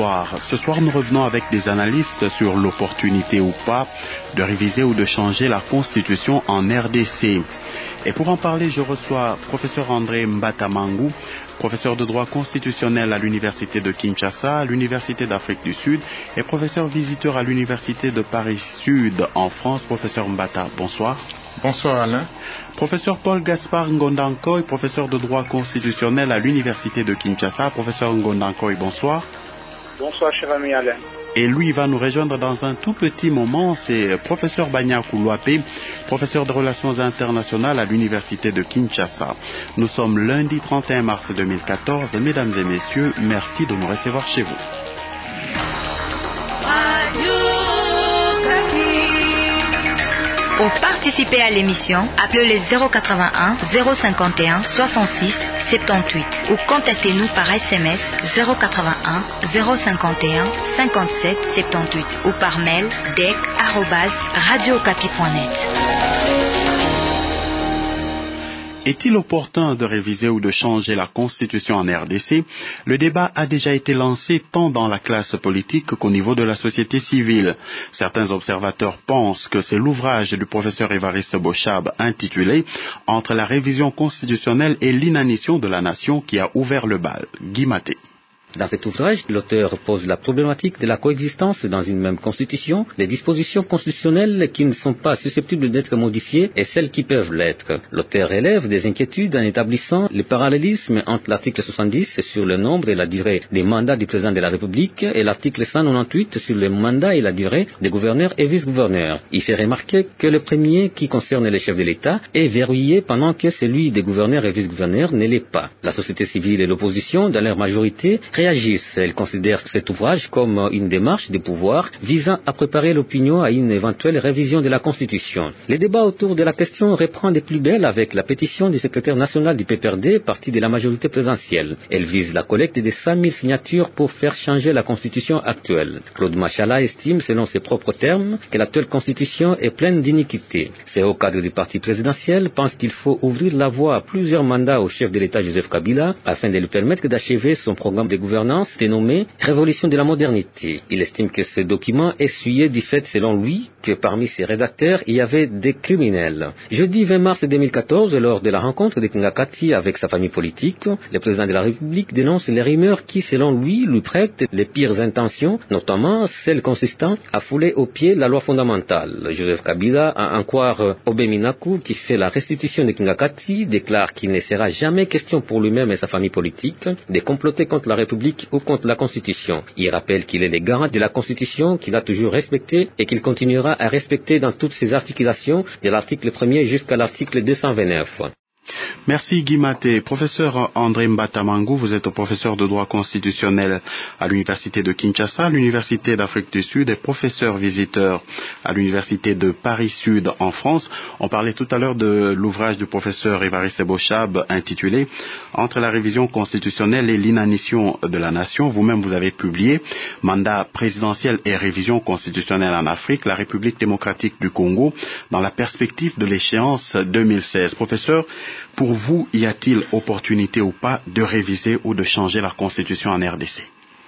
bonsoir. Ce soir, nous revenons avec des analyses sur l'opportunité ou pas de réviser ou de changer la Constitution en RDC. Et pour en parler, je reçois professeur André Mbata-Mangou, professeur de droit constitutionnel à l'Université de Kinshasa, à l'Université d'Afrique du Sud et professeur visiteur à l'Université de Paris-Sud en France. Professeur Mbata, bonsoir. Bonsoir Alain. Professeur Paul Gaspard Ngondankoy, professeur de droit constitutionnel à l'Université de Kinshasa. Professeur Ngondankoy, bonsoir. Bonsoir cher ami Alain. Et lui va nous rejoindre dans un tout petit moment, c'est professeur Banya Koulouapé, professeur de relations internationales à l'Université de Kinshasa. Nous sommes lundi 31 mars 2014. Mesdames et messieurs, merci de nous recevoir chez vous. Pour participer à l'émission, appelez les 081 051 66 78 ou contactez-nous par SMS 081 051 57 78 ou par mail dec@radiocapi.net. Est-il opportun de réviser ou de changer la Constitution en RDC? Le débat a déjà été lancé tant dans la classe politique qu'au niveau de la société civile. Certains observateurs pensent que c'est l'ouvrage du professeur Évariste Bochab intitulé « Entre la révision constitutionnelle et l'inanition de la nation » qui a ouvert le bal. Guy Maté. Dans cet ouvrage, l'auteur pose la problématique de la coexistence dans une même constitution, des dispositions constitutionnelles qui ne sont pas susceptibles d'être modifiées et celles qui peuvent l'être. L'auteur élève des inquiétudes en établissant le parallélisme entre l'article 70 sur le nombre et la durée des mandats du président de la République et l'article 198 sur le mandat et la durée des gouverneurs et vice-gouverneurs. Il fait remarquer que le premier, qui concerne les chefs de l'État, est verrouillé pendant que celui des gouverneurs et vice-gouverneurs ne l'est pas. La société civile et l'opposition, dans leur majorité, réagissent. Elles considèrent cet ouvrage comme une démarche de pouvoir visant à préparer l'opinion à une éventuelle révision de la Constitution. Le débat autour de la question reprend des plus belles avec la pétition du secrétaire national du PPRD, parti de la majorité présidentielle. Elle vise la collecte de 5 000 signatures pour faire changer la Constitution actuelle. Claude Machala estime, selon ses propres termes, que l'actuelle Constitution est pleine d'iniquités. Ces hauts cadres du parti présidentiel pensent qu'il faut ouvrir la voie à plusieurs mandats au chef de l'État Joseph Kabila afin de lui permettre d'achever son programme de gouvernance dénommé Révolution de la modernité. Il estime que ce document est souillé du fait, selon lui, que parmi ses rédacteurs, il y avait des criminels. Jeudi 20 mars 2014, lors de la rencontre de Kingakati avec sa famille politique, le président de la République dénonce les rumeurs qui, selon lui, lui prêtent les pires intentions, notamment celles consistant à fouler aux pieds la loi fondamentale. Joseph Kabila, à en croire Obeminaku, qui fait la restitution de Kingakati, déclare qu'il ne sera jamais question pour lui-même et sa famille politique de comploter contre la République ou contre la Constitution. Il rappelle qu'il est le garant de la Constitution, qu'il a toujours respecté et qu'il continuera à respecter dans toutes ses articulations, de l'article 1er jusqu'à l'article 229. Merci Guy Maté. Professeur André Mbata-Mangou, vous êtes professeur de droit constitutionnel à l'Université de Kinshasa, à l'Université d'Afrique du Sud et professeur visiteur à l'Université de Paris-Sud en France. On parlait tout à l'heure de l'ouvrage du professeur Évariste Bochab intitulé « Entre la révision constitutionnelle et l'inanition de la nation ». Vous-même, vous avez publié « Mandat présidentiel et révision constitutionnelle en Afrique, la République démocratique du Congo dans la perspective de l'échéance 2016 ». Professeur, pour vous, y a-t-il opportunité ou pas de réviser ou de changer la Constitution en RDC?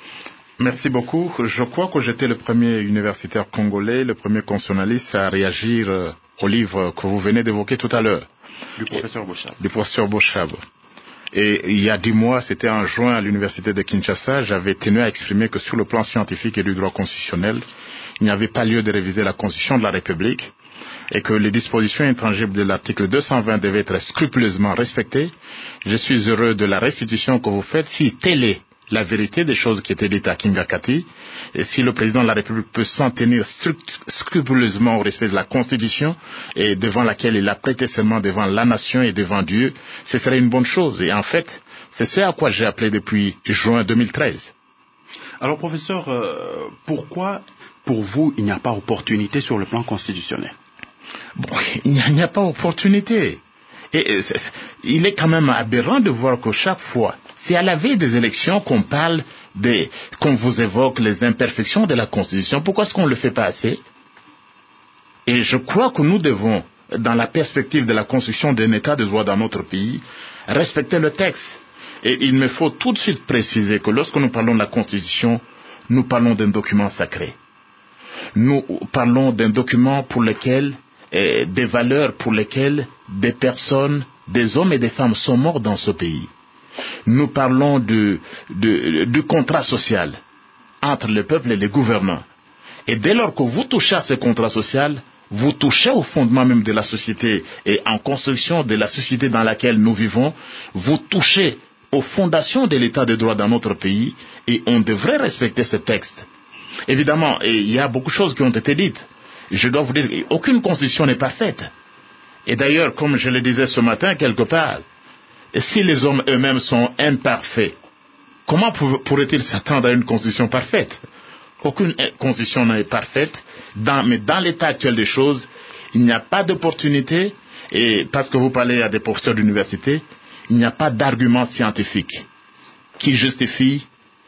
Merci beaucoup. Je crois que j'étais le premier universitaire congolais, le premier constitutionnaliste à réagir au livre que vous venez d'évoquer tout à l'heure. Du professeur Bochab. Du professeur Bochab. Et il y a 10 mois, c'était en juin à l'Université de Kinshasa, j'avais tenu à exprimer que sur le plan scientifique et du droit constitutionnel, il n'y avait pas lieu de réviser la Constitution de la République, et que les dispositions intangibles de l'article 220 devaient être scrupuleusement respectées. Je suis heureux de la restitution que vous faites. Si telle est la vérité des choses qui étaient dites à Kingakati, et si le président de la République peut s'en tenir scrupuleusement au respect de la Constitution et devant laquelle il a prêté serment devant la nation et devant Dieu, ce serait une bonne chose. Et en fait, c'est ce à quoi j'ai appelé depuis juin 2013. Alors professeur, pourquoi pour vous il n'y a pas opportunité sur le plan constitutionnel? Bon, il n'y a pas opportunité. Et il est quand même aberrant de voir que chaque fois, c'est à la veille des élections qu'on parle qu'on vous évoque les imperfections de la Constitution. Pourquoi est-ce qu'on ne le fait pas assez? Et je crois que nous devons, dans la perspective de la construction d'un état de droit dans notre pays, respecter le texte. Et il me faut tout de suite préciser que lorsque nous parlons de la Constitution, nous parlons d'un document sacré. Nous parlons d'un document pour lequel, des valeurs pour lesquelles des personnes, des hommes et des femmes sont morts dans ce pays. Nous parlons du contrat social entre le peuple et les gouvernants. Et dès lors que vous touchez à ce contrat social, vous touchez au fondement même de la société et en construction de la société dans laquelle nous vivons, vous touchez aux fondations de l'état de droit dans notre pays et on devrait respecter ce texte. Évidemment, il y a beaucoup de choses qui ont été dites. Je dois vous dire qu'aucune constitution n'est parfaite. Et d'ailleurs, comme je le disais ce matin quelque part, si les hommes eux-mêmes sont imparfaits, comment pourraient-ils s'attendre à une constitution parfaite? Aucune constitution n'est parfaite, mais dans l'état actuel des choses, il n'y a pas d'opportunité, et parce que vous parlez à des professeurs d'université, il n'y a pas d'argument scientifique qui justifie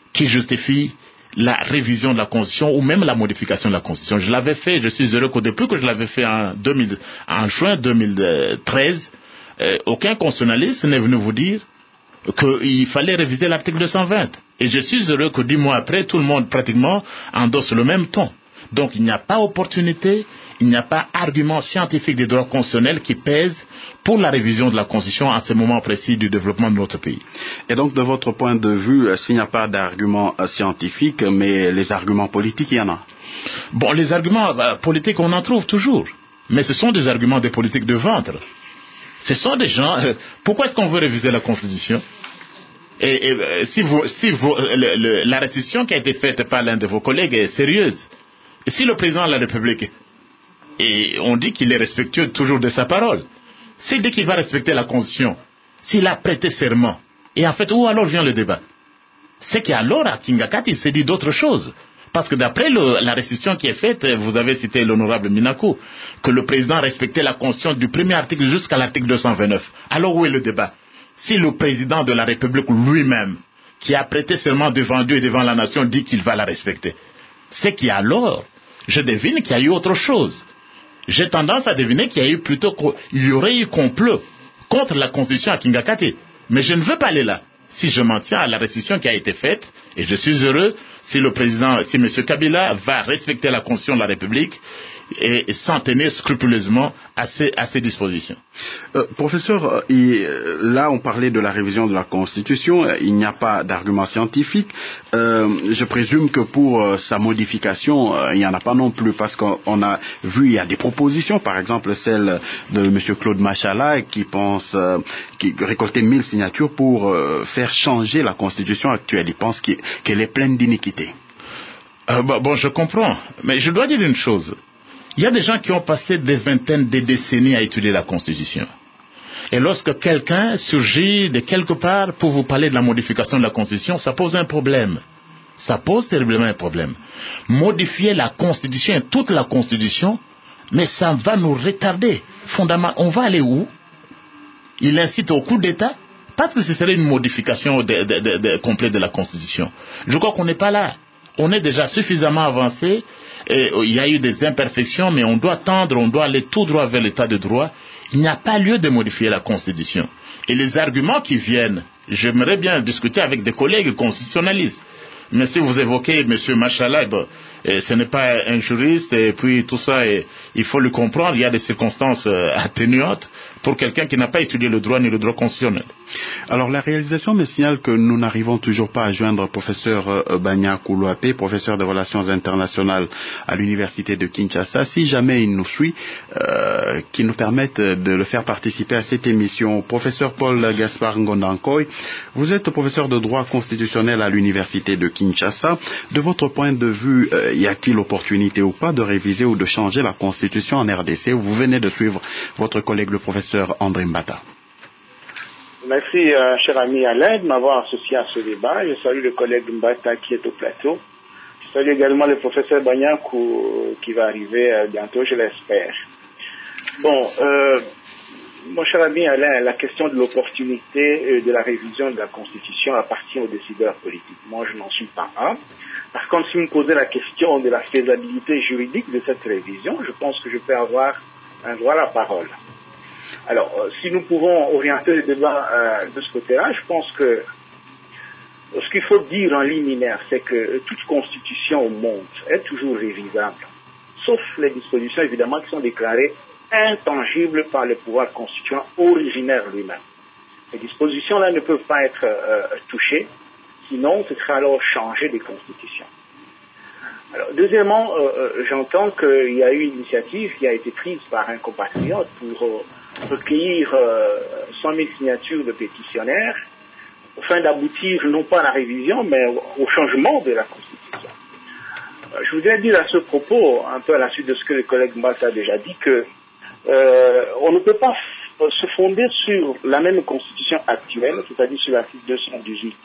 la révision de la Constitution ou même la modification de la Constitution. Je l'avais fait, je suis heureux que depuis que je l'avais fait en juin 2013, aucun constitutionnaliste n'est venu vous dire qu'il fallait réviser l'article 220. Et je suis heureux que 10 mois après, tout le monde pratiquement endosse le même ton. Donc il n'y a pas opportunité, il n'y a pas argument scientifique des droits constitutionnels qui pèse pour la révision de la Constitution à ce moment précis du développement de notre pays. Et donc de votre point de vue, s'il n'y a pas d'arguments scientifiques, mais les arguments politiques, il y en a? Bon, les arguments politiques, on en trouve toujours. Mais ce sont des arguments de politique de ventre. Ce sont des gens... pourquoi est-ce qu'on veut réviser la Constitution? Et la récession qui a été faite par l'un de vos collègues est sérieuse. Et si le président de la République, et on dit qu'il est respectueux toujours de sa parole, s'il dit qu'il va respecter la Constitution, s'il a prêté serment, et en fait, où alors vient le débat? C'est qu'alors, à Kingakati, il s'est dit d'autres choses. Parce que d'après la récession qui est faite, vous avez cité l'honorable Minakou, que le président respectait la Constitution du premier article jusqu'à l'article 229. Alors où est le débat? Si le président de la République lui-même, qui a prêté serment devant Dieu et devant la nation, dit qu'il va la respecter, c'est qu'alors, je devine qu'il y a eu autre chose. J'ai tendance à deviner qu'il y aurait eu complot contre la Constitution à Kingakati. Mais je ne veux pas aller là. Si je m'en tiens à la récession qui a été faite, et je suis heureux si M. Kabila va respecter la Constitution de la République et s'en tenir scrupuleusement à ses dispositions. Professeur, là on parlait de la révision de la Constitution, il n'y a pas d'argument scientifique. Je présume que pour sa modification, il n'y en a pas non plus, parce qu'on a vu, il y a des propositions, par exemple celle de M. Claude Machala qui récoltait 1000 signatures pour faire changer la Constitution actuelle. Il pense qu'elle est pleine d'iniquités. Bon, je comprends, mais je dois dire une chose. Il y a des gens qui ont passé des vingtaines de décennies à étudier la Constitution. Et lorsque quelqu'un surgit de quelque part pour vous parler de la modification de la Constitution, ça pose un problème. Ça pose terriblement un problème. Modifier la Constitution, toute la Constitution, mais ça va nous retarder. Fondamentalement, on va aller où? Il incite au coup d'État, parce que ce serait une modification complète de la Constitution. Je crois qu'on n'est pas là. On est déjà suffisamment avancé. Et il y a eu des imperfections, mais on doit aller tout droit vers l'état de droit. Il n'y a pas lieu de modifier la Constitution. Et les arguments qui viennent, j'aimerais bien discuter avec des collègues constitutionnalistes. Mais si vous évoquez M. Machala, ce n'est pas un juriste, et puis tout ça, il faut le comprendre, il y a des circonstances atténuantes pour quelqu'un qui n'a pas étudié le droit ni le droit constitutionnel. Alors la réalisation me signale que nous n'arrivons toujours pas à joindre professeur Banya Koulouapé, professeur de relations internationales à l'université de Kinshasa. Si jamais il nous suit, qu'il nous permette de le faire participer à cette émission. Professeur Paul Gaspard Ngondankoy, vous êtes professeur de droit constitutionnel à l'université de Kinshasa. De votre point de vue, y a-t-il opportunité ou pas de réviser ou de changer la Constitution en RDC? Vous venez de suivre votre collègue le professeur André Mbata. Merci, cher ami Alain, de m'avoir associé à ce débat. Je salue le collègue Mbata qui est au plateau. Je salue également le professeur Banyakou qui va arriver bientôt, je l'espère. Bon, mon cher ami Alain, la question de l'opportunité de la révision de la Constitution appartient aux décideurs politiques. Moi, je n'en suis pas un. Par contre, si vous me posez la question de la faisabilité juridique de cette révision, je pense que je peux avoir un droit à la parole. Alors, si nous pouvons orienter le débat de ce côté-là, je pense que ce qu'il faut dire en liminaire, c'est que toute constitution au monde est toujours révisable, sauf les dispositions évidemment qui sont déclarées intangibles par le pouvoir constituant originaire lui-même. Ces dispositions-là ne peuvent pas être touchées, sinon ce sera alors changer des constitutions. Alors, deuxièmement, j'entends qu'il y a eu une initiative qui a été prise par un compatriote pour recueillir 100 000 signatures de pétitionnaires afin d'aboutir non pas à la révision, mais au changement de la Constitution. Je voudrais dire à ce propos, un peu à la suite de ce que le collègue Mbata a déjà dit, que on ne peut pas se fonder sur la même Constitution actuelle, c'est-à-dire sur l'article 218,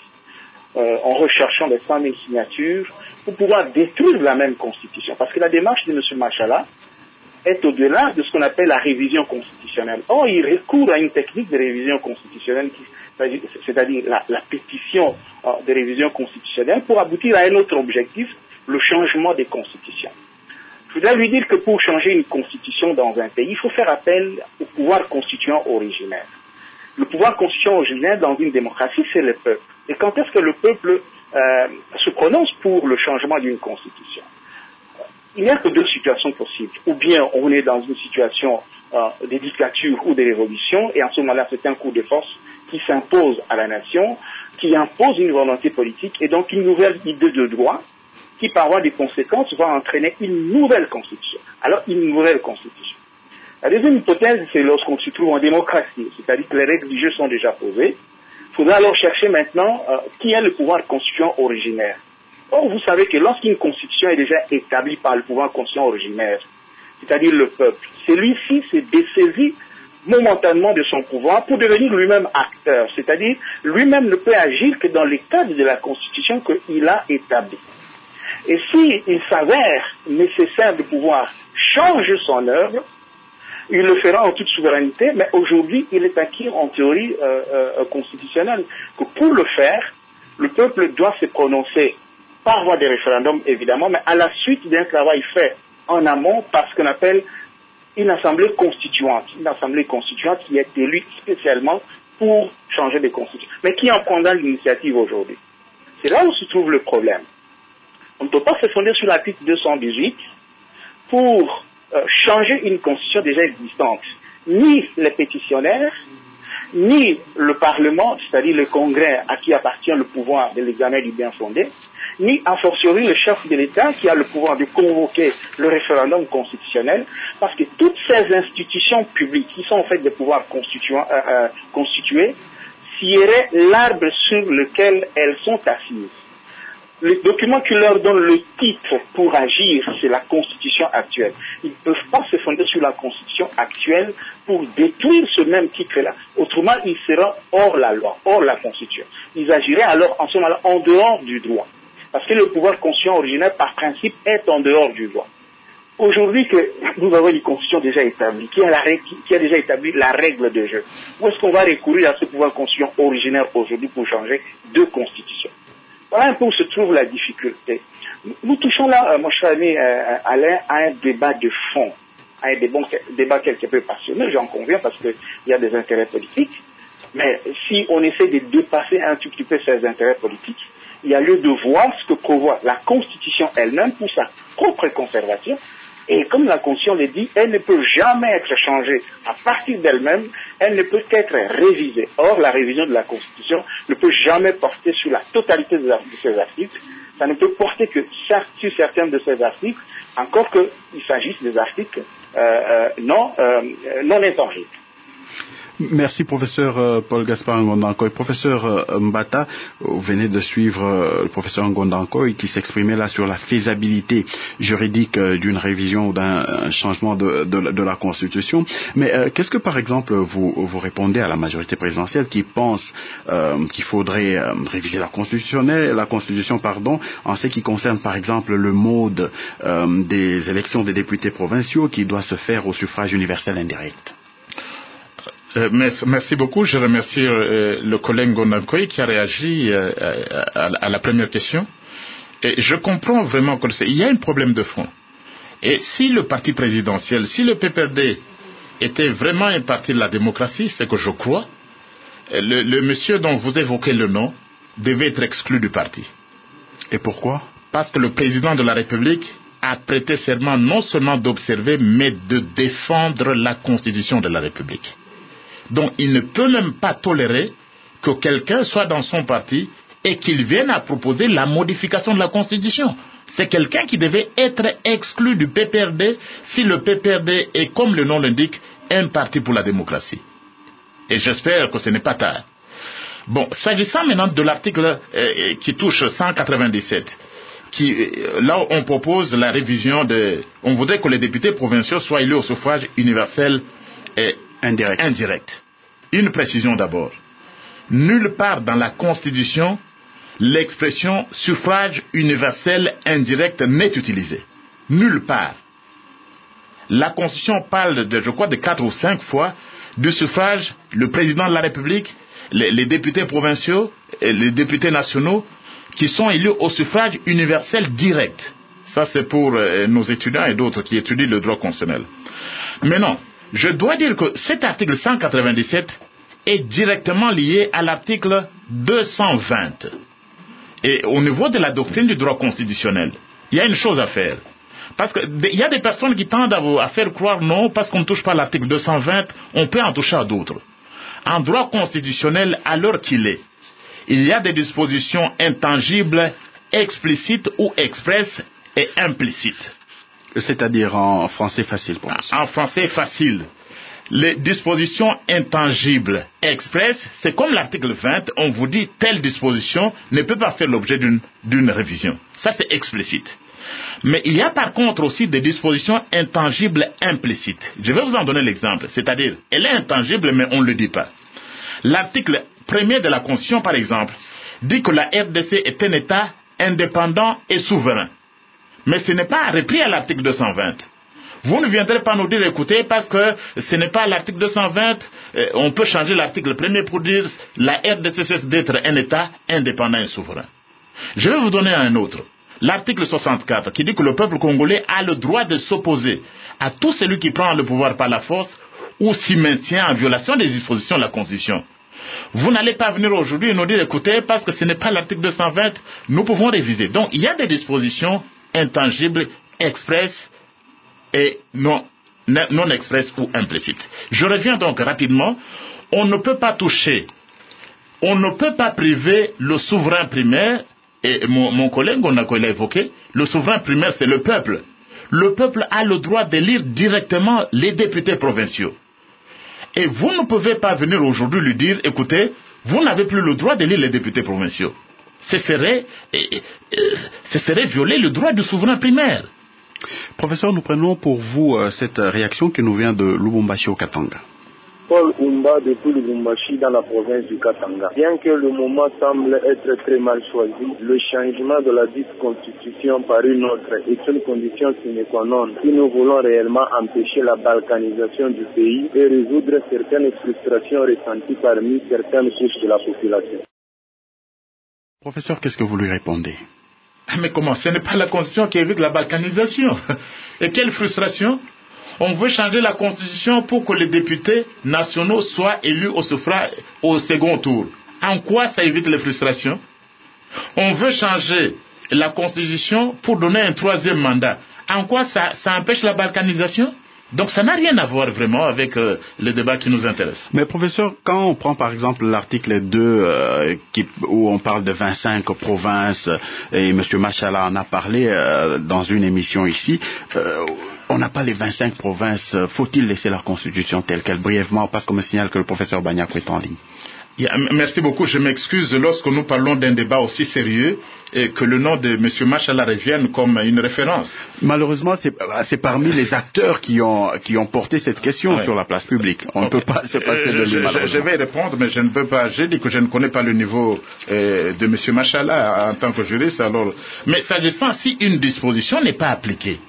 en recherchant les 100 000 signatures, pour pouvoir détruire la même Constitution. Parce que la démarche de M. Machala est au-delà de ce qu'on appelle la révision constitutionnelle. Or, il recourt à une technique de révision constitutionnelle, c'est-à-dire la pétition de révision constitutionnelle, pour aboutir à un autre objectif, le changement des constitutions. Je voudrais lui dire que pour changer une constitution dans un pays, il faut faire appel au pouvoir constituant originaire. Le pouvoir constituant originaire dans une démocratie, c'est le peuple. Et quand est-ce que le peuple se prononce pour le changement d'une constitution? Il n'y a que deux situations possibles. Ou bien on est dans une situation de dictature ou de révolution, et en ce moment-là, c'est un coup de force qui s'impose à la nation, qui impose une volonté politique, et donc une nouvelle idée de droit, qui par voie de conséquences va entraîner une nouvelle constitution. Alors, une nouvelle constitution. La deuxième hypothèse, c'est lorsqu'on se trouve en démocratie, c'est-à-dire que les règles du jeu sont déjà posées. Il faudra alors chercher maintenant qui est le pouvoir constituant originaire. Or, vous savez que lorsqu'une constitution est déjà établie par le pouvoir constituant originaire, c'est-à-dire le peuple, celui-ci s'est dessaisi momentanément de son pouvoir pour devenir lui-même acteur, c'est-à-dire lui-même ne peut agir que dans le cadre de la constitution qu'il a établie. Et s'il s'avère nécessaire de pouvoir changer son œuvre, il le fera en toute souveraineté, mais aujourd'hui, il est acquis en théorie constitutionnelle que pour le faire, le peuple doit se prononcer par voie de référendum, évidemment, mais à la suite d'un travail fait en amont par ce qu'on appelle une assemblée constituante qui est élue spécialement pour changer de constitution, mais qui en prendra l'initiative aujourd'hui. C'est là où se trouve le problème. On ne peut pas se fonder sur l'article 218 pour changer une constitution déjà existante. Ni les pétitionnaires, ni le Parlement, c'est-à-dire le Congrès à qui appartient le pouvoir de l'examen du bien fondé, ni a fortiori le chef de l'État qui a le pouvoir de convoquer le référendum constitutionnel, parce que toutes ces institutions publiques qui sont en fait des pouvoirs constitués scieraient l'arbre sur lequel elles sont assises. Le document qui leur donne le titre pour agir, c'est la Constitution actuelle. Ils ne peuvent pas se fonder sur la Constitution actuelle pour détruire ce même titre-là. Autrement, ils seront hors la loi, hors la Constitution. Ils agiraient alors en ce moment-là en dehors du droit. Parce que le pouvoir constituant originaire, par principe, est en dehors du droit. Aujourd'hui que nous avons une constitution déjà établie, qui a déjà établi la règle de jeu, où est-ce qu'on va recourir à ce pouvoir constituant originaire aujourd'hui pour changer deux constitutions? Voilà un peu où se trouve la difficulté. Nous touchons là, mon cher ami Alain, à un débat de fond, à un débat quelque peu passionné, j'en conviens, parce qu'il y a des intérêts politiques. Mais si on essaie de dépasser un tout petit peu ces intérêts politiques, il y a lieu de voir ce que prévoit la Constitution elle-même pour sa propre conservation. Et comme la Constitution le dit, elle ne peut jamais être changée à partir d'elle-même, elle ne peut qu'être révisée. Or, la révision de la Constitution ne peut jamais porter sur la totalité de ces articles. Ça ne peut porter que sur certains de ces articles, encore qu'il s'agisse des articles non intangibles. Merci, professeur Paul Gaspard Ngondankoy. Professeur Mbata, vous venez de suivre le professeur Ngondankoy qui s'exprimait là sur la faisabilité juridique d'une révision ou d'un changement de la Constitution. Mais qu'est-ce que, par exemple, vous répondez à la majorité présidentielle qui pense qu'il faudrait réviser la Constitution, en ce qui concerne, par exemple, le mode des élections des députés provinciaux qui doit se faire au suffrage universel indirect? Merci beaucoup. Je remercie le collègue Ngondankoy qui a réagi à la première question. Et je comprends vraiment qu'il y a un problème de fond. Et si le parti présidentiel, si le PPRD était vraiment un parti de la démocratie, c'est que je crois, le monsieur dont vous évoquez le nom, devait être exclu du parti. Et pourquoi? Parce que le président de la République a prêté serment non seulement d'observer, mais de défendre la Constitution de la République. Donc il ne peut même pas tolérer que quelqu'un soit dans son parti et qu'il vienne à proposer la modification de la Constitution. C'est quelqu'un qui devait être exclu du PPRD si le PPRD est, comme le nom l'indique, un parti pour la démocratie. Et j'espère que ce n'est pas tard. Bon, s'agissant maintenant de l'article qui touche 197, là on propose la révision on voudrait que les députés provinciaux soient élus au suffrage universel et indirect. Une précision d'abord. Nulle part dans la Constitution, l'expression suffrage universel indirect n'est utilisée. Nulle part. La Constitution parle je crois de 4 ou 5 fois du suffrage, le président de la République, les députés provinciaux, et les députés nationaux qui sont élus au suffrage universel direct. Ça c'est pour nos étudiants et d'autres qui étudient le droit constitutionnel. Mais non, je dois dire que cet article 197 est directement lié à l'article 220. Et au niveau de la doctrine du droit constitutionnel, il y a une chose à faire. Parce qu'il y a des personnes qui tendent à faire croire non, parce qu'on ne touche pas à l'article 220, on peut en toucher à d'autres. En droit constitutionnel, à l'heure qu'il est, il y a des dispositions intangibles, explicites ou expresses et implicites. C'est-à-dire en français facile pour nous. En français facile. Les dispositions intangibles expresses, c'est comme l'article 20, on vous dit telle disposition ne peut pas faire l'objet d'une révision. Ça c'est explicite. Mais il y a par contre aussi des dispositions intangibles implicites. Je vais vous en donner l'exemple. C'est-à-dire, elle est intangible mais on ne le dit pas. L'article 1er de la Constitution, par exemple, dit que la RDC est un État indépendant et souverain. Mais ce n'est pas repris à l'article 220. Vous ne viendrez pas nous dire, écoutez, parce que ce n'est pas l'article 220, on peut changer l'article 1er pour dire la RDC cesse d'être un État indépendant et souverain. Je vais vous donner un autre. L'article 64 qui dit que le peuple congolais a le droit de s'opposer à tout celui qui prend le pouvoir par la force ou s'y maintient en violation des dispositions de la Constitution. Vous n'allez pas venir aujourd'hui et nous dire, écoutez, parce que ce n'est pas l'article 220, nous pouvons réviser. Donc, il y a des dispositions intangibles, expresses et non expresses ou implicites. Je reviens donc rapidement. On ne peut pas toucher, on ne peut pas priver le souverain primaire, et mon collègue, on l'a évoqué, le souverain primaire, c'est le peuple. Le peuple a le droit d'élire directement les députés provinciaux. Et vous ne pouvez pas venir aujourd'hui lui dire, écoutez, vous n'avez plus le droit d'élire les députés provinciaux. Ce serait violer le droit du souverain primaire. Professeur, nous prenons pour vous cette réaction qui nous vient de Lubumbashi au Katanga. Paul Oumba depuis Lubumbashi dans la province du Katanga. Bien que le moment semble être très mal choisi, le changement de la dite constitution par une autre est une condition sine qua non si nous voulons réellement empêcher la balkanisation du pays et résoudre certaines frustrations ressenties parmi certaines couches de la population. Professeur, qu'est-ce que vous lui répondez? Mais comment? Ce n'est pas la constitution qui évite la balkanisation. Et quelle frustration? On veut changer la Constitution pour que les députés nationaux soient élus au suffrage au second tour. En quoi ça évite les frustrations? On veut changer la Constitution pour donner un troisième mandat. En quoi ça empêche la balkanisation? Donc ça n'a rien à voir vraiment avec le débat qui nous intéresse. Mais professeur, quand on prend par exemple l'article 2 où on parle de 25 provinces, et M. Machala en a parlé dans une émission ici, on n'a pas les 25 provinces. Faut-il laisser la Constitution telle qu'elle brièvement, parce qu'on me signale que le professeur Bagnac est en ligne? Merci beaucoup. Je m'excuse lorsque nous parlons d'un débat aussi sérieux et que le nom de M. Machala revienne comme une référence. Malheureusement, c'est parmi les acteurs qui ont porté cette question sur la place publique. On ne peut pas se passer de lui, malheureusement. Je vais répondre, mais je ne peux pas. J'ai dit que je ne connais pas le niveau de M. Machala en tant que juriste. Alors, mais s'agissant, si une disposition n'est pas appliquée,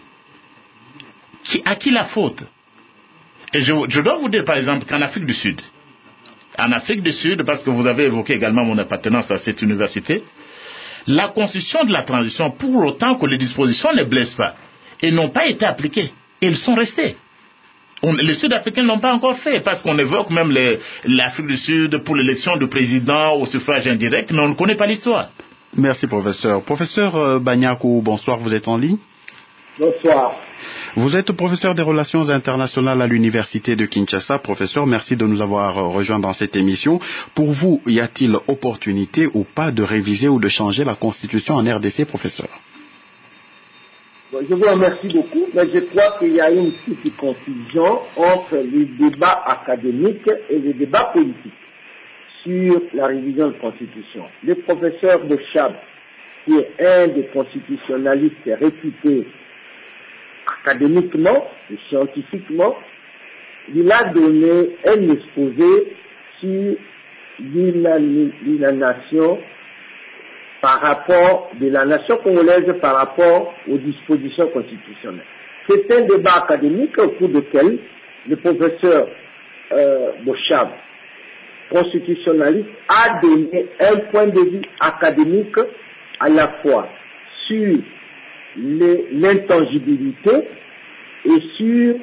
à qui la faute? Et je dois vous dire, par exemple, qu'en Afrique du Sud, parce que vous avez évoqué également mon appartenance à cette université, la constitution de la transition, pour autant que les dispositions ne blessent pas, et n'ont pas été appliquées, elles sont restées. Les Sud-Africains n'ont pas encore fait, parce qu'on évoque même l'Afrique du Sud pour l'élection du président au suffrage indirect, mais on ne connaît pas l'histoire. Merci, professeur. Professeur Banyakou, bonsoir, vous êtes en ligne? Bonsoir. Vous êtes professeur des relations internationales à l'université de Kinshasa. Professeur, merci de nous avoir rejoints dans cette émission. Pour vous, y a-t-il opportunité ou pas de réviser ou de changer la constitution en RDC, professeur? Je vous remercie beaucoup, mais je crois qu'il y a une petite confusion entre les débats académiques et les débats politiques sur la révision de la Constitution. Le professeur Boshab, qui est un des constitutionnalistes réputés académiquement et scientifiquement, il a donné un exposé sur l'inaliénation par rapport de la nation congolaise par rapport aux dispositions constitutionnelles. C'est un débat académique au cours duquel le professeur Boshab, constitutionnaliste, a donné un point de vue académique à la fois sur l'intangibilité et sur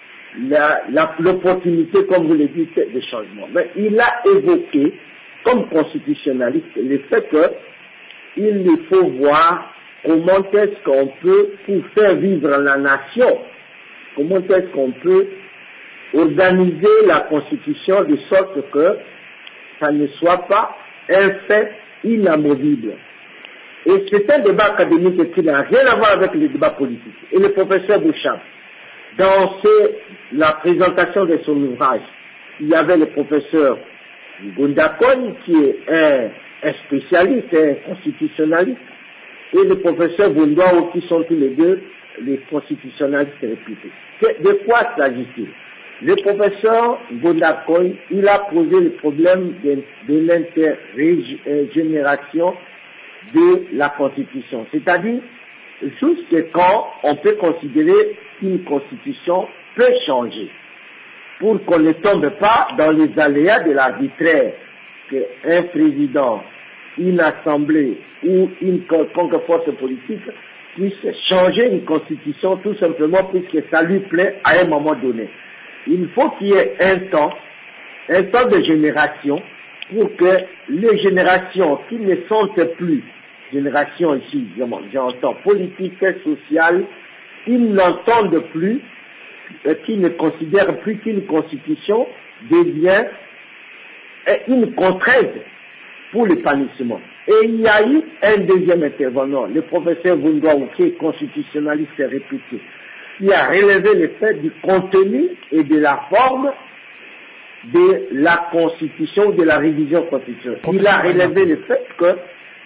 l'opportunité, comme vous le dites, de changement. Mais il a évoqué, comme constitutionnaliste, le fait qu'il faut voir comment est-ce qu'on peut, pour faire vivre la nation, comment est-ce qu'on peut organiser la Constitution de sorte que ça ne soit pas un fait inamovible. Et c'est un débat académique qui n'a rien à voir avec les débats politiques. Et le professeur Boshab, dans la présentation de son ouvrage, il y avait le professeur Gondakon, qui est un spécialiste, un constitutionnaliste, et le professeur Bundao, qui sont tous les deux les constitutionnalistes réputés. De quoi s'agit-il? Le professeur Gondakon, il a posé le problème de l'intergénération de la Constitution. C'est-à-dire, jusqu'à quand on peut considérer qu'une Constitution peut changer pour qu'on ne tombe pas dans les aléas de l'arbitraire, qu'un président, une assemblée ou une quelconque force politique puisse changer une Constitution tout simplement puisque ça lui plaît à un moment donné. Il faut qu'il y ait un temps de génération pour que les générations qui ne sont plus génération ici, j'entends politique, sociale, ils n'entendent plus, qui ne considèrent plus qu'une constitution devient une contrainte pour l'épanouissement. Et il y a eu un deuxième intervenant, le professeur Vundwaou, qui est constitutionnaliste réputé, qui a relevé le fait du contenu et de la forme de la constitution, de la révision constitutionnelle. Il a relevé le fait que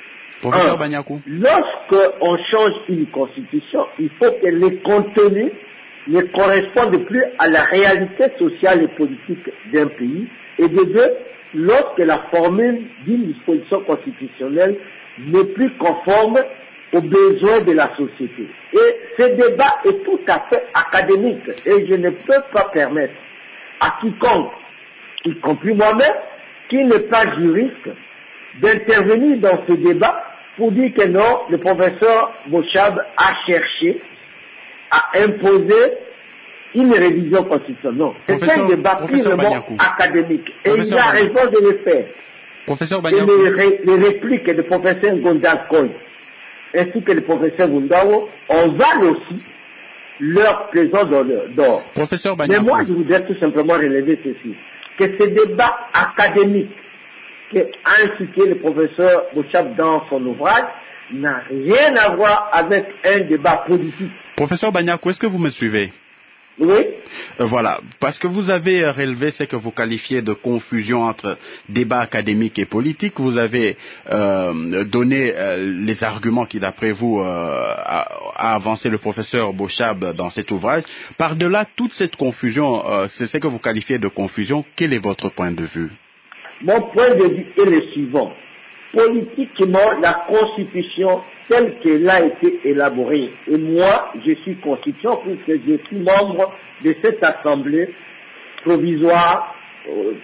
lorsqu'on change une constitution, il faut que les contenus ne correspondent plus à la réalité sociale et politique d'un pays, et de deux, lorsque la formule d'une disposition constitutionnelle n'est plus conforme aux besoins de la société. Et ce débat est tout à fait académique, et je ne peux pas permettre à quiconque, y compris moi-même, qui n'est pas juriste, d'intervenir dans ce débat pour dire que non, le professeur Boshab a cherché à imposer une révision constitutionnelle. Non, c'est un débat purement académique. Et il a raison de le faire. Professeur Banyakou. Et les répliques du professeur Gondakoy ainsi que le professeur Bundao, on va aussi leur présence d'or. Professeur Banyakou. Mais moi, je voudrais tout simplement relever ceci, que ce débat académique qu'a incité le professeur Boshab dans son ouvrage n'a rien à voir avec un débat politique. Professeur Banyakou, est-ce que vous me suivez? Oui. Voilà, parce que vous avez relevé ce que vous qualifiez de confusion entre débat académique et politique. Vous avez donné les arguments qui, d'après vous, a avancé le professeur Boshab dans cet ouvrage. Par-delà toute cette confusion, c'est ce que vous qualifiez de confusion. Quel est votre point de vue? Mon point de vue est le suivant. Politiquement, la Constitution telle qu'elle a été élaborée, et moi, je suis constituant puisque je suis membre de cette assemblée provisoire,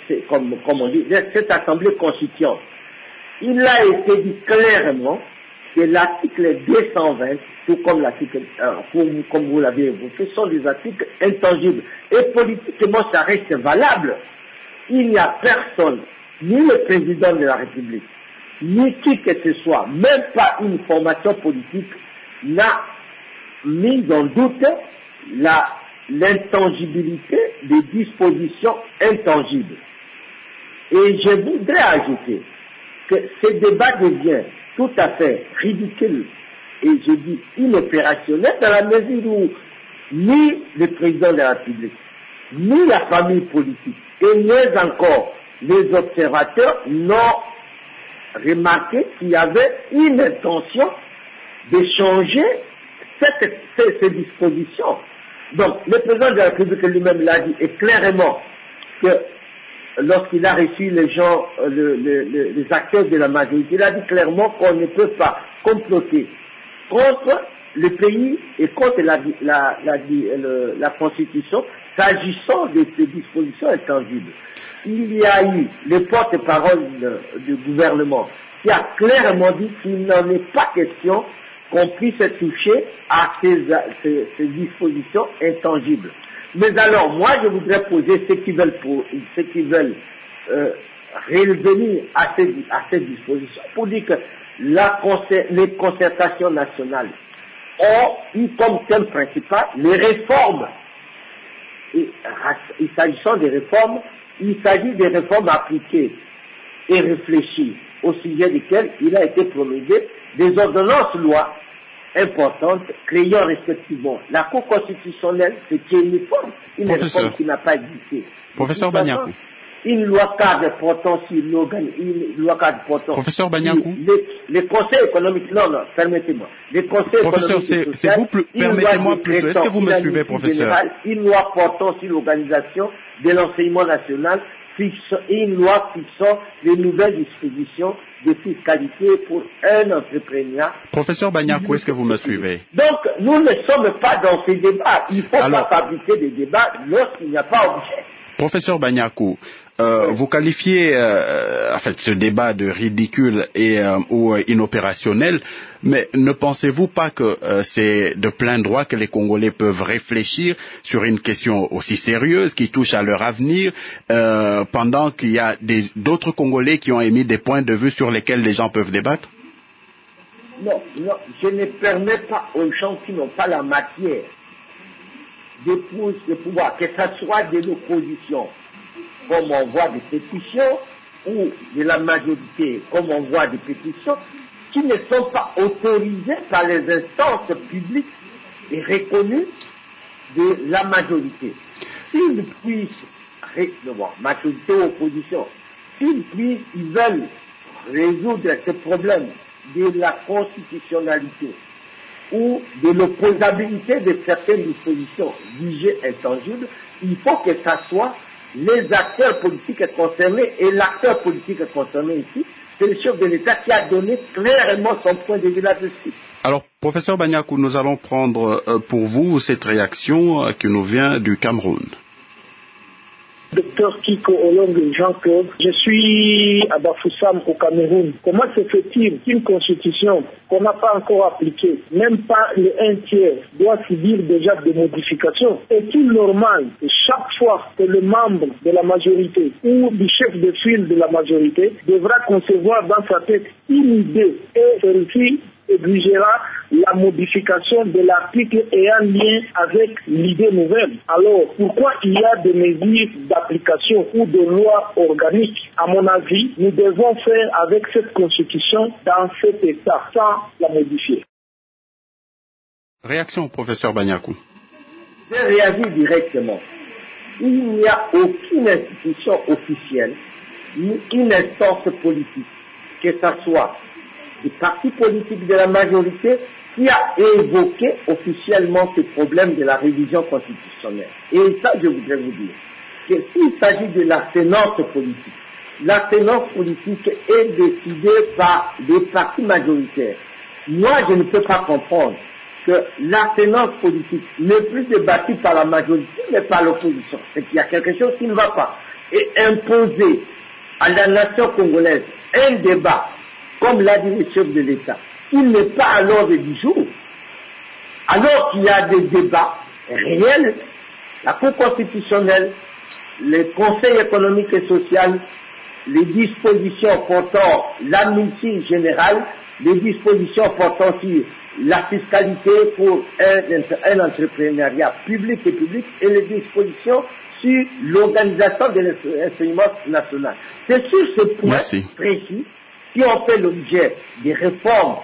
comme on dit, de cette assemblée constituante. Il a été dit clairement que l'article 220, tout comme l'article, comme vous l'avez évoqué, sont des articles intangibles. Et politiquement, ça reste valable. Il n'y a personne, ni le président de la République, ni qui que ce soit, même pas une formation politique, n'a mis en doute l'intangibilité des dispositions intangibles. Et je voudrais ajouter que ce débat devient tout à fait ridicule et je dis inopérationnel dans la mesure où ni le président de la République, ni la famille politique, et mieux encore les observateurs n'ont remarqué qu'il y avait une intention de changer ces dispositions. Donc, le président de la République lui-même l'a dit, et clairement, que lorsqu'il a reçu les gens, les acteurs de la majorité, il a dit clairement qu'on ne peut pas comploter contre le pays et contre la Constitution, s'agissant de ces dispositions intangibles. Il y a eu le porte-parole du gouvernement qui a clairement dit qu'il n'en est pas question qu'on puisse toucher à ces dispositions intangibles. Mais alors, moi, je voudrais poser ceux qui veulent revenir à ces dispositions pour dire que les concertations nationales ont eu comme thème principal les réformes. Et s'agissant des réformes, il s'agit des réformes appliquées et réfléchies, au sujet desquelles il a été promulgué des ordonnances-lois importantes, créant respectivement la Cour constitutionnelle, ce qui est une réforme qui n'a pas existé. Professeur Baniakou. Une loi cadre portant sur Professeur Baniakou. Les conseils économiques, non, permettez-moi. Les conseils professeur, économiques et sociaux, permettez-moi plutôt, est-ce que vous me suivez, professeur? Une loi portant sur l'organisation de l'enseignement national, une loi fixant les nouvelles dispositions de fiscalité pour un entrepreneur. Professeur Baniakou, est-ce que vous me suivez? Donc, nous ne sommes pas dans ces débats. Il ne faut pas fabriquer des débats lorsqu'il n'y a pas objet. Professeur Baniakou, vous qualifiez ce débat de ridicule ou inopérationnel, mais ne pensez-vous pas que c'est de plein droit que les Congolais peuvent réfléchir sur une question aussi sérieuse qui touche à leur avenir, pendant qu'il y a d'autres Congolais qui ont émis des points de vue sur lesquels les gens peuvent débattre? Non, je ne permets pas aux gens qui n'ont pas la matière de pouvoir, que ce soit de l'opposition, comme on voit des pétitions, ou de la majorité, comme on voit des pétitions, qui ne sont pas autorisées par les instances publiques et reconnues de la majorité. S'ils puissent, majorité ou opposition, ils veulent résoudre ce problème de la constitutionnalité ou de l'opposabilité de certaines dispositions jugées intangibles, il faut que ça soit les acteurs politiques concernés, et l'acteur politique concerné ici, c'est le chef de l'État qui a donné clairement son point de vue là-dessus. Alors, professeur Baniakou, nous allons prendre pour vous cette réaction qui nous vient du Cameroun. Docteur Kiko Olong Jean-Claude, je suis à Bafoussam au Cameroun. Comment se fait-il qu'une constitution qu'on n'a pas encore appliquée, même pas le 1/3, doit subir déjà des modifications? Est-il normal que chaque fois que le membre de la majorité ou du chef de file de la majorité devra concevoir dans sa tête une idée et celle-ci exigera la modification de l'article ayant lien avec l'idée nouvelle? Alors, pourquoi il y a des mesures d'application ou de lois organiques? À mon avis, nous devons faire avec cette constitution dans cet état, sans la modifier. Réaction, professeur Baniakou. Je réagis directement. Il n'y a aucune institution officielle, ni une instance politique, que ce soit des partis politiques de la majorité, qui a évoqué officiellement ce problème de la révision constitutionnelle. Et ça, je voudrais vous dire que s'il s'agit de la séance politique est décidée par les partis majoritaires. Moi, je ne peux pas comprendre que la séance politique n'est plus débattue par la majorité, mais par l'opposition. C'est qu'il y a quelque chose qui ne va pas. Et imposer à la nation congolaise un débat, comme l'a dit le chef de l'État, il n'est pas à l'ordre du jour, alors qu'il y a des débats réels, la Cour constitutionnelle, le Conseil économique et social, les dispositions portant l'amnistie générale, les dispositions portant sur la fiscalité pour un entrepreneuriat public et public et les dispositions sur l'organisation de l'enseignement national. C'est sur ce point précis qui ont fait l'objet des réformes,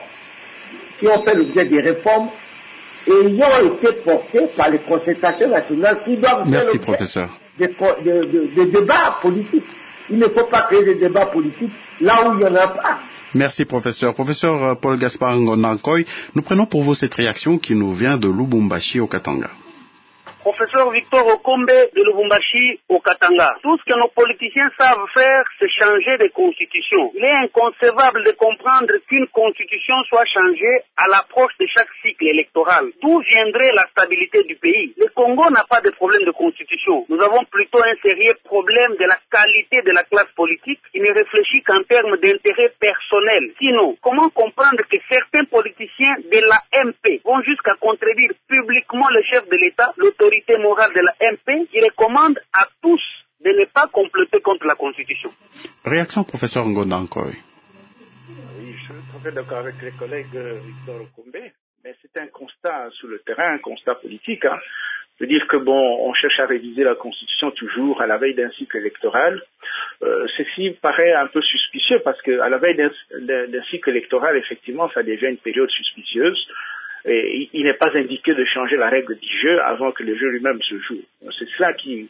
ayant été portées par les concertations nationales qui doivent faire des débats politiques. Il ne faut pas créer des débats politiques là où il n'y en a pas. Merci, professeur. Professeur Paul Gaspard Ngondankoy, nous prenons pour vous cette réaction qui nous vient de Lubumbashi au Katanga. Professeur Victor Okombe de Lubumbashi au Katanga. Tout ce que nos politiciens savent faire, c'est changer de constitution. Il est inconcevable de comprendre qu'une constitution soit changée à l'approche de chaque cycle électoral. D'où viendrait la stabilité du pays? Le Congo n'a pas de problème de constitution. Nous avons plutôt un sérieux problème de la qualité de la classe politique qui ne réfléchit qu'en termes d'intérêt personnel. Sinon, comment comprendre que certains politiciens de la MP vont jusqu'à contredire publiquement le chef de l'État, l'autorité morale de la MP, qui recommande à tous de ne pas comploter contre la Constitution. Réaction, professeur Ngondankoy. Oui, je suis tout à fait d'accord avec les collègues Victor Okombe, mais c'est un constat sur le terrain, un constat politique. C'est-à-dire que on cherche à réviser la Constitution toujours à la veille d'un cycle électoral. Ceci paraît un peu suspicieux parce que à la veille d'un cycle électoral, effectivement, ça devient une période suspicieuse. Et il n'est pas indiqué de changer la règle du jeu avant que le jeu lui-même se joue. C'est cela qui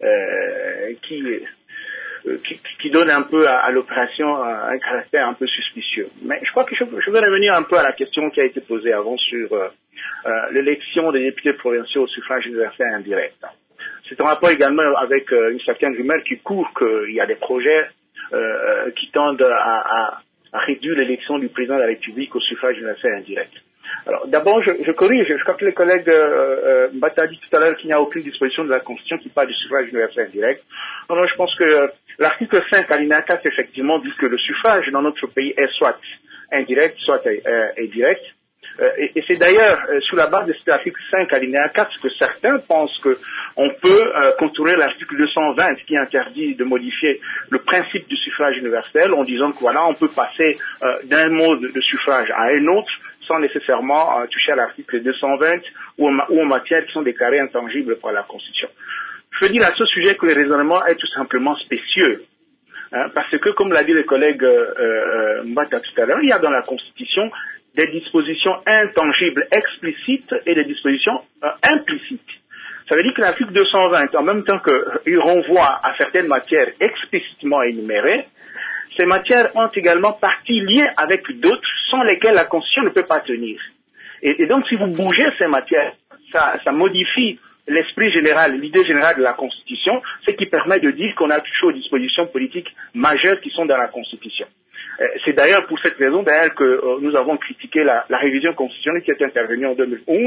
donne un peu à l'opération un caractère un peu suspicieux. Mais je crois que je vais revenir un peu à la question qui a été posée avant sur l'élection des députés provinciaux au suffrage universel indirect. C'est en rapport également avec une certaine rumeur qui court qu'il y a des projets qui tendent à réduire l'élection du président de la République au suffrage universel indirect. Alors, d'abord, je corrige. Je crois que le collègue Mbata a dit tout à l'heure qu'il n'y a aucune disposition de la Constitution qui parle du suffrage universel indirect. Alors, je pense que l'article 5, alinéa 4, effectivement, dit que le suffrage dans notre pays est soit indirect, soit direct. Et c'est d'ailleurs sous la base de cet article 5, alinéa 4, que certains pensent qu'on peut contourner l'article 220 qui interdit de modifier le principe du suffrage universel en disant que voilà, on peut passer d'un mode de suffrage à un autre sans nécessairement toucher à l'article 220 ou en matière qui sont déclarées intangibles par la Constitution. Je veux dire à ce sujet que le raisonnement est tout simplement spécieux. Parce que, comme l'a dit le collègue Mbata tout à l'heure, il y a dans la Constitution des dispositions intangibles explicites et des dispositions implicites. Ça veut dire que l'article 220, en même temps qu'il renvoie à certaines matières explicitement énumérées, ces matières ont également partie liée avec d'autres sans lesquelles la Constitution ne peut pas tenir. Et donc, si vous bougez ces matières, ça modifie l'esprit général, l'idée générale de la Constitution, ce qui permet de dire qu'on a touché aux dispositions politiques majeures qui sont dans la Constitution. C'est d'ailleurs pour cette raison que nous avons critiqué la révision constitutionnelle qui est intervenue en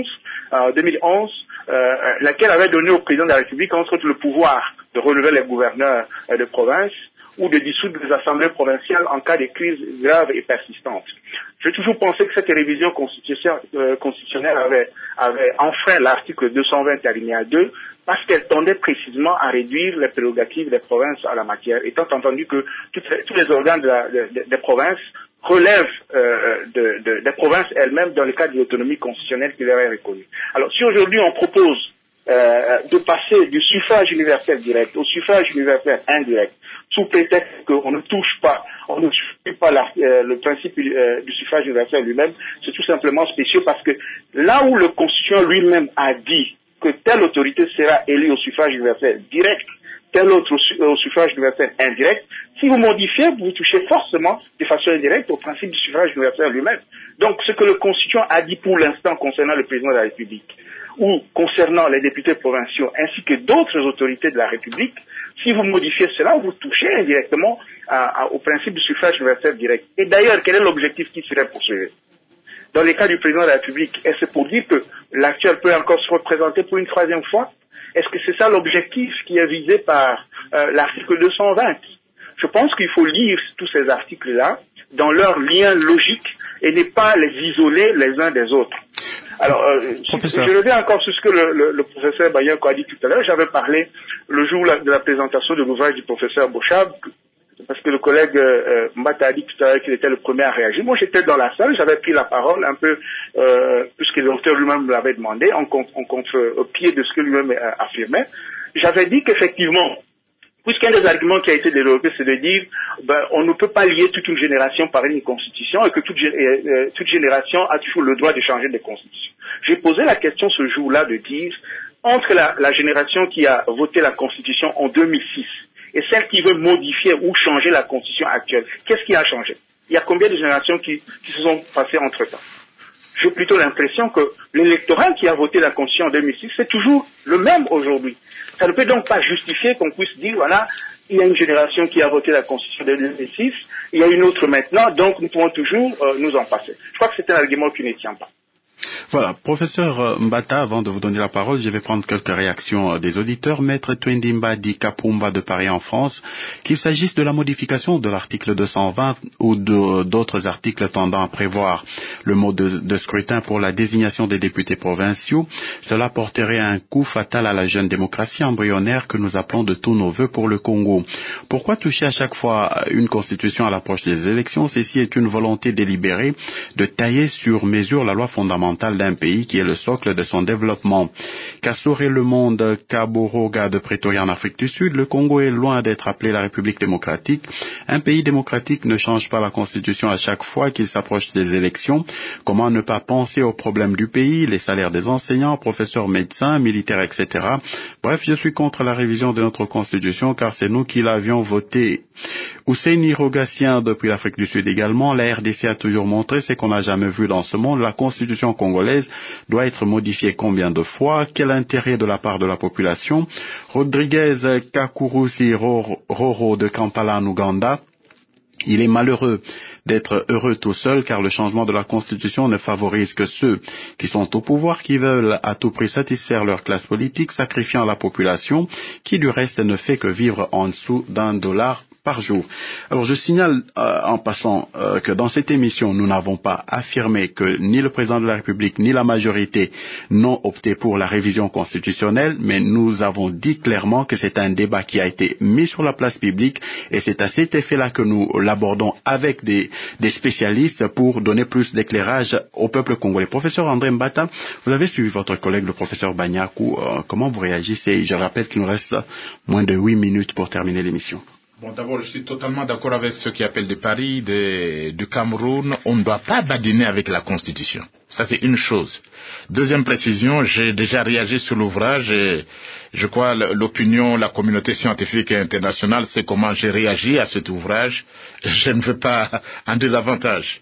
2011, laquelle avait donné au président de la République entre autres le pouvoir de relever les gouverneurs de province ou de dissoudre les assemblées provinciales en cas de crise grave et persistante. J'ai toujours pensé que cette révision constitutionnelle avait enfreint l'article 220 alinéa 2 parce qu'elle tendait précisément à réduire les prérogatives des provinces à la matière, étant entendu que tous les organes des provinces relèvent des provinces elles-mêmes dans le cadre de l'autonomie constitutionnelle qui leur est reconnue. Alors si aujourd'hui on propose de passer du suffrage universel direct au suffrage universel indirect, sous prétexte qu'on ne touche pas le principe du suffrage universel lui-même, c'est tout simplement spécieux parce que là où le Constitution lui-même a dit que telle autorité sera élue au suffrage universel direct, telle autre au suffrage universel indirect, si vous modifiez, vous touchez forcément de façon indirecte au principe du suffrage universel lui-même. Donc ce que le Constitution a dit pour l'instant concernant le président de la République, ou concernant les députés provinciaux ainsi que d'autres autorités de la République, si vous modifiez cela, vous touchez indirectement au principe du suffrage universel direct. Et d'ailleurs, quel est l'objectif qui serait poursuivi? Dans le cas du président de la République, est-ce pour dire que l'actuel peut encore se représenter pour une troisième fois? Est-ce que c'est ça l'objectif qui est visé par l'article 220? Je pense qu'il faut lire tous ces articles-là dans leur lien logique et ne pas les isoler les uns des autres. Alors, je reviens encore sur ce que le professeur Banyako a dit tout à l'heure. J'avais parlé le jour de la présentation de l'ouvrage du professeur Bochab, parce que le collègue Mbata a dit tout à l'heure qu'il était le premier à réagir. Moi, j'étais dans la salle, j'avais pris la parole un peu, puisque l'auteur lui-même me l'avait demandé, en contre-pied de ce que lui-même affirmait. J'avais dit qu'effectivement, puisqu'un des arguments qui a été développé, c'est de dire, on ne peut pas lier toute une génération par une constitution et que toute génération a toujours le droit de changer de constitution. J'ai posé la question ce jour-là de dire, entre la génération qui a voté la constitution en 2006 et celle qui veut modifier ou changer la constitution actuelle, qu'est-ce qui a changé? Il y a combien de générations qui se sont passées entre-temps? J'ai plutôt l'impression que l'électorat qui a voté la constitution en 2006, c'est toujours le même aujourd'hui. Ça ne peut donc pas justifier qu'on puisse dire, voilà, il y a une génération qui a voté la constitution de 2006, il y a une autre maintenant, donc nous pouvons toujours nous en passer. Je crois que c'est un argument qui ne tient pas. Voilà, professeur Mbata, avant de vous donner la parole, je vais prendre quelques réactions des auditeurs. Maître Twendimba dit Kapumba de Paris en France, qu'il s'agisse de la modification de l'article 220 ou d'autres articles tendant à prévoir le mode de scrutin pour la désignation des députés provinciaux, cela porterait un coup fatal à la jeune démocratie embryonnaire que nous appelons de tous nos vœux pour le Congo. Pourquoi toucher à chaque fois une constitution à l'approche des élections? Ceci est une volonté délibérée de tailler sur mesure la loi fondamentale d'un pays qui est le socle de son développement. Kassouré le monde, Kaboroga de Pretoria en Afrique du Sud, le Congo est loin d'être appelé la République démocratique. Un pays démocratique ne change pas la constitution à chaque fois qu'il s'approche des élections. Comment ne pas penser aux problèmes du pays, les salaires des enseignants, professeurs, médecins, militaires, etc. Bref, je suis contre la révision de notre constitution car c'est nous qui l'avions votée. Ousseini Rogassien depuis l'Afrique du Sud également, la RDC a toujours montré ce qu'on n'a jamais vu dans ce monde. La constitution congolaise doit être modifiée combien de fois? Quel intérêt de la part de la population? Rodriguez Kakurusi Roro de Kampala en Ouganda. Il est malheureux d'être heureux tout seul car le changement de la Constitution ne favorise que ceux qui sont au pouvoir, qui veulent à tout prix satisfaire leur classe politique, sacrifiant la population qui du reste ne fait que vivre en dessous $1 par jour. Alors je signale en passant que dans cette émission, nous n'avons pas affirmé que ni le président de la République ni la majorité n'ont opté pour la révision constitutionnelle, mais nous avons dit clairement que c'est un débat qui a été mis sur la place publique et c'est à cet effet-là que nous l'abordons avec des spécialistes pour donner plus d'éclairage au peuple congolais. Professeur André Mbata, vous avez suivi votre collègue le professeur Banyakou. Comment vous réagissez? Je rappelle qu'il nous reste moins de 8 minutes pour terminer l'émission. Bon, d'abord, je suis totalement d'accord avec ceux qui appellent de Paris, du Cameroun. On ne doit pas badiner avec la Constitution. Ça, c'est une chose. Deuxième précision, j'ai déjà réagi sur l'ouvrage et je crois l'opinion, la communauté scientifique et internationale, c'est comment j'ai réagi à cet ouvrage. Je ne veux pas en dire davantage.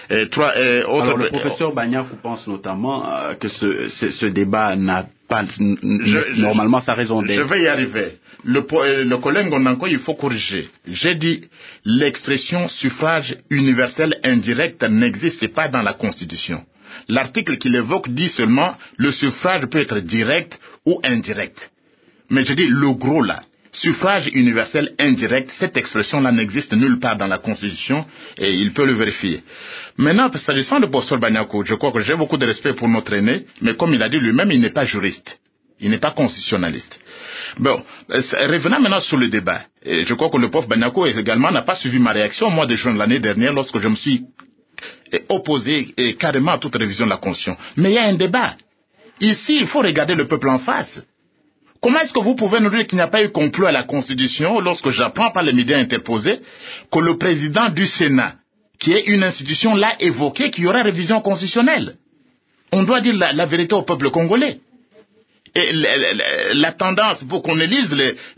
Alors, le professeur Banyakou pense notamment que ce débat n'a pas normalement sa raison d'être. Je vais y arriver. Le collègue Ngonanko, il faut corriger. J'ai dit l'expression suffrage universel indirect n'existe pas dans la Constitution. L'article qu'il évoque dit seulement le suffrage peut être direct ou indirect. Mais je dis le gros là. Suffrage universel indirect, cette expression-là n'existe nulle part dans la Constitution et il peut le vérifier. Maintenant, s'agissant de professeur Banyakou, je crois que j'ai beaucoup de respect pour notre aîné, mais comme il a dit lui-même, il n'est pas juriste. Il n'est pas constitutionnaliste. Bon, revenons maintenant sur le débat. Et je crois que le prof Banyakou également n'a pas suivi ma réaction au mois de juin de l'année dernière lorsque je me suis opposé carrément à toute révision de la Constitution. Mais il y a un débat. Ici, il faut regarder le peuple en face. Comment est-ce que vous pouvez nous dire qu'il n'y a pas eu complot à la Constitution lorsque j'apprends par les médias interposés que le président du Sénat, qui est une institution, l'a évoqué qu'il y aura révision constitutionnelle? On doit dire la vérité au peuple congolais. Et la tendance pour qu'on élise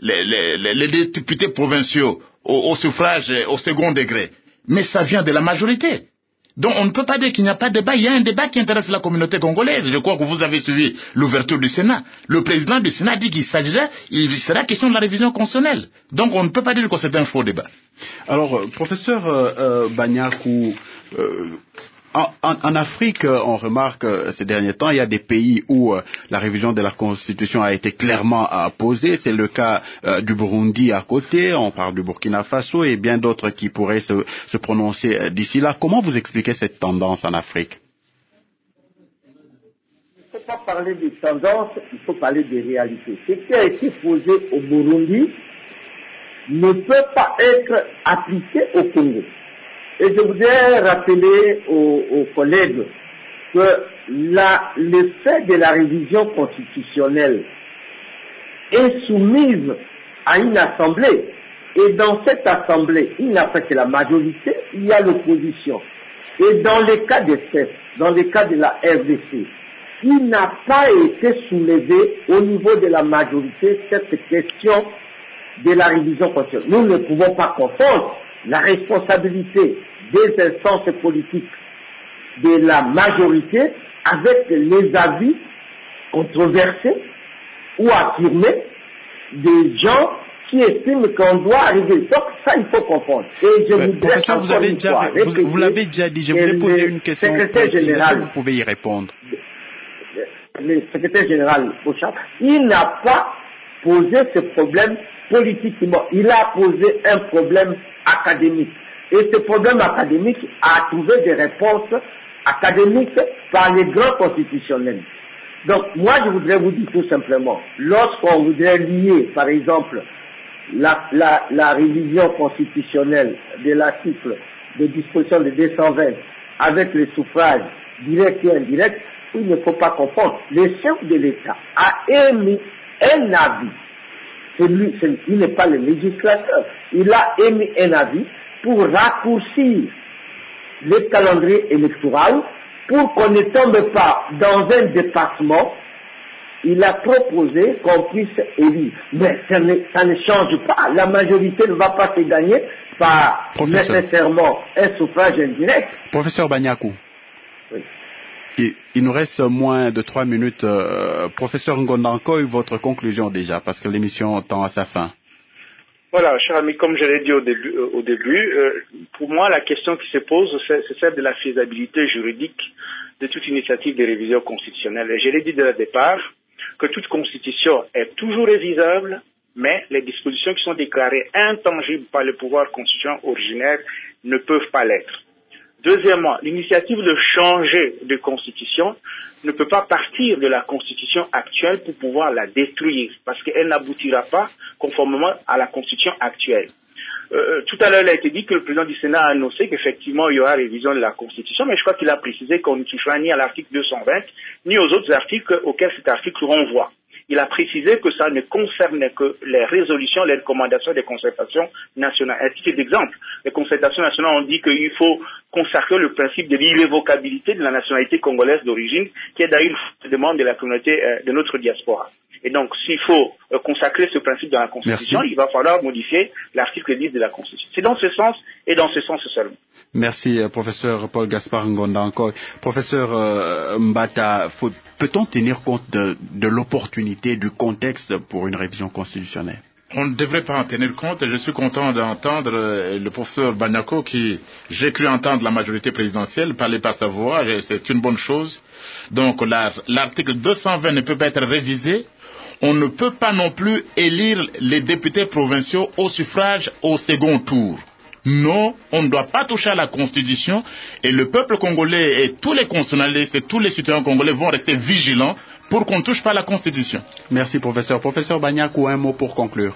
les députés provinciaux au suffrage au second degré, mais ça vient de la majorité. Donc on ne peut pas dire qu'il n'y a pas de débat. Il y a un débat qui intéresse la communauté congolaise. Je crois que vous avez suivi l'ouverture du Sénat. Le président du Sénat dit qu'il sera question de la révision constitutionnelle. Donc on ne peut pas dire que c'est un faux débat. Alors, professeur Banyakou, En Afrique, on remarque ces derniers temps, il y a des pays où la révision de la Constitution a été clairement posée. C'est le cas du Burundi à côté, on parle du Burkina Faso et bien d'autres qui pourraient se prononcer d'ici là. Comment vous expliquez cette tendance en Afrique? Il ne faut pas parler de tendance, il faut parler de réalité. Ce qui a été posé au Burundi ne peut pas être appliqué au Congo. Et je voudrais rappeler aux collègues que le fait de la révision constitutionnelle est soumise à une assemblée. Et dans cette assemblée, il n'y a pas que la majorité, il y a l'opposition. Et dans les cas de CEF, dans les cas de la RDC, il n'a pas été soulevé au niveau de la majorité cette question de la révision constitutionnelle. Nous ne pouvons pas confondre la responsabilité des instances politiques de la majorité avec les avis controversés ou affirmés des gens qui estiment qu'on doit arriver. Donc ça, il faut comprendre. Et je voudrais professeur, vous l'avez déjà dit, je vous ai posé une question précise. Est-ce que vous pouvez y répondre? Le secrétaire général Bouchard, il n'a pas posé ce problème politiquement. Il a posé un problème académique. Et ce problème académique a trouvé des réponses académiques par les grands constitutionnels. Donc, moi, je voudrais vous dire tout simplement, lorsqu'on voudrait lier, par exemple, la révision constitutionnelle de l'article de disposition de 220 avec le suffrage direct et indirect, il ne faut pas confondre. Le chef de l'État a émis un avis. Il n'est pas le législateur. Il a émis un avis pour raccourcir le calendrier électoral pour qu'on ne tombe pas dans un dépassement. Il a proposé qu'on puisse élire. Mais ça ne change pas. La majorité ne va pas se gagner par nécessairement un suffrage indirect. Professeur Banyakou. Oui. Il nous reste moins de 3 minutes. Professeur Ngondankoy, votre conclusion déjà, parce que l'émission tend à sa fin. Voilà, cher ami, comme je l'ai dit au début, pour moi, la question qui se pose, c'est celle de la faisabilité juridique de toute initiative de révision constitutionnelle. Et je l'ai dit dès le départ, que toute constitution est toujours révisable, mais les dispositions qui sont déclarées intangibles par le pouvoir constitutionnel originaire ne peuvent pas l'être. Deuxièmement, l'initiative de changer de constitution ne peut pas partir de la constitution actuelle pour pouvoir la détruire, parce qu'elle n'aboutira pas conformément à la constitution actuelle. Tout à l'heure, il a été dit que le président du Sénat a annoncé qu'effectivement, il y aura révision de la Constitution, mais je crois qu'il a précisé qu'on ne touchera ni à l'article 220, ni aux autres articles auxquels cet article renvoie. Il a précisé que ça ne concernait que les résolutions, les recommandations des concertations nationales. À titre d'exemple, les concertations nationales ont dit qu'il faut consacrer le principe de l'irrévocabilité de la nationalité congolaise d'origine, qui est d'ailleurs une demande de la communauté de notre diaspora. Et donc, s'il faut consacrer ce principe dans la Constitution, il va falloir modifier l'article 10 de la Constitution. C'est dans ce sens et dans ce sens seulement. Merci, professeur Paul Gaspard Ngondankoy. Professeur Mbata, peut-on tenir compte de l'opportunité, du contexte pour une révision constitutionnelle? On ne devrait pas en tenir compte et je suis content d'entendre le professeur Banyako qui, j'ai cru entendre la majorité présidentielle parler par sa voix, c'est une bonne chose. Donc l'article 220 ne peut pas être révisé. On ne peut pas non plus élire les députés provinciaux au suffrage au second tour. Non, on ne doit pas toucher à la Constitution et le peuple congolais et tous les constitutionnalistes et tous les citoyens congolais vont rester vigilants pour qu'on ne touche pas à la Constitution. Merci, professeur. Professeur Banyakou, un mot pour conclure.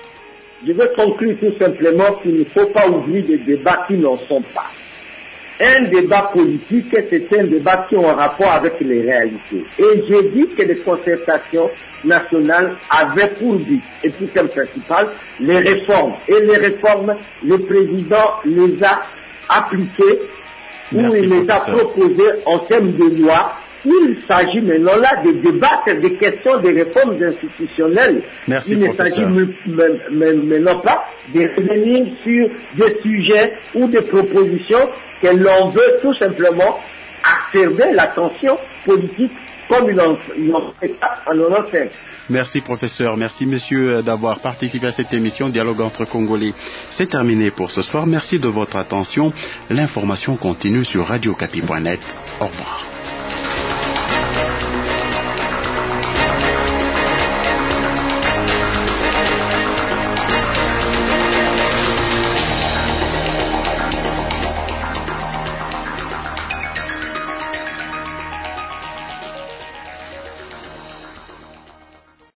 Je veux conclure tout simplement qu'il ne faut pas oublier des débats qui n'en sont pas. Un débat politique, c'est un débat qui a un rapport avec les réalités. Et j'ai dit que les concertations nationales avaient pour but et pour thème principal les réformes. Et les réformes, le président les a appliquées ou il les a proposées en termes de loi. Il s'agit maintenant là de débattre des questions des réformes institutionnelles. Merci, il ne s'agit maintenant pas de revenir sur des sujets ou des propositions que l'on veut tout simplement accerber la tension politique comme ils ont fait en 95. Merci professeur, merci monsieur d'avoir participé à cette émission Dialogue entre Congolais. C'est terminé pour ce soir, merci de votre attention. L'information continue sur radiocapi.net. Au revoir.